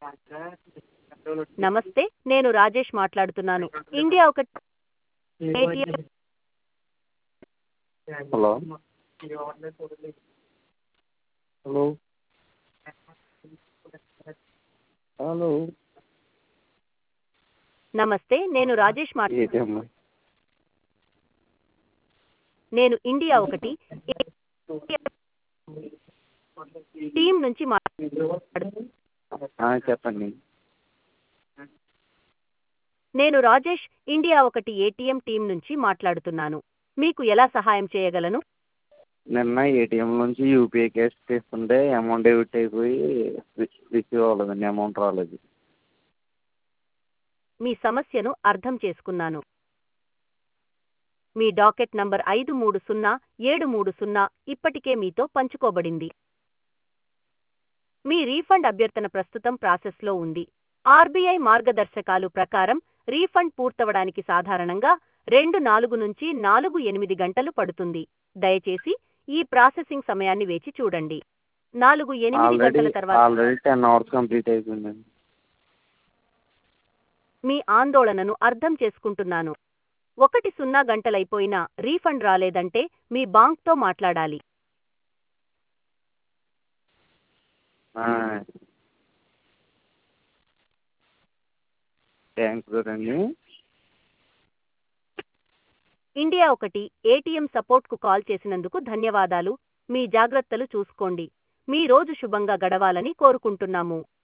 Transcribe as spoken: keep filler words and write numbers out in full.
నమస్తే, నేను రాజేష్ మాట్లాడుతున్నాను. ఇండియా ఒక ఏటీఎం హలో హలో హలో నమస్తే, నేను రాజేష్ మాట్లా ఏటీఎం నేను ఇండియా ఒకటి టీం నుంచి మాట్లాడు చెప్పండి. నేను రాజేష్ ఇండియా ఒకటి ఏటీఎం టీం నుంచి మాట్లాడుతున్నాను. మీకు ఎలా సహాయం చేయగలను? నిన్న ఏటీఎం నుంచి యూపీఐ క్యాష్ తీసుకుంటే అమౌంట్ డెబిట్ అయిపోయి రిసీవ్ అవ్వలేదండి, అమౌంట్ రాలేదు. మీ సమస్యను అర్థం చేసుకున్నాను. మీ డాకెట్ నంబర్ ఐదు మూడు సున్నా ఏడు మూడు సున్నా ఇప్పటికే మీతో పంచుకోబడింది. మీ రీఫండ్ అభ్యర్థన ప్రస్తుతం ప్రాసెస్లో ఉంది. ఆర్బీఐ మార్గదర్శకాలు ప్రకారం రీఫండ్ పూర్తవడానికి సాధారణంగా రెండు నాలుగు నుంచి నాలుగు ఎనిమిది గంటలు పడుతుంది. దయచేసి ఈ ప్రాసెసింగ్ సమయాన్ని వేచి చూడండి. నాలుగు ఎనిమిది ఆల్రెడీ గంటల తర్వాత ఆల్రెడీ టెన్ అవర్స్ కంప్లీట్ అయిపోయిందండి. మీ ఆందోళనను అర్థం చేసుకుంటున్నాను. ఒకటి సున్నా గంటలైపోయినా రీఫండ్ రాలేదంటే మీ బాంక్తో మాట్లాడాలి. థ్యాంక్స్ అండి. ఇండియా ఒకటి ఏటీఎం సపోర్ట్కు కాల్ చేసినందుకు ధన్యవాదాలు. మీ జాగ్రత్తలు చూసుకోండి. మీ రోజు శుభంగా గడవాలని కోరుకుంటున్నాము.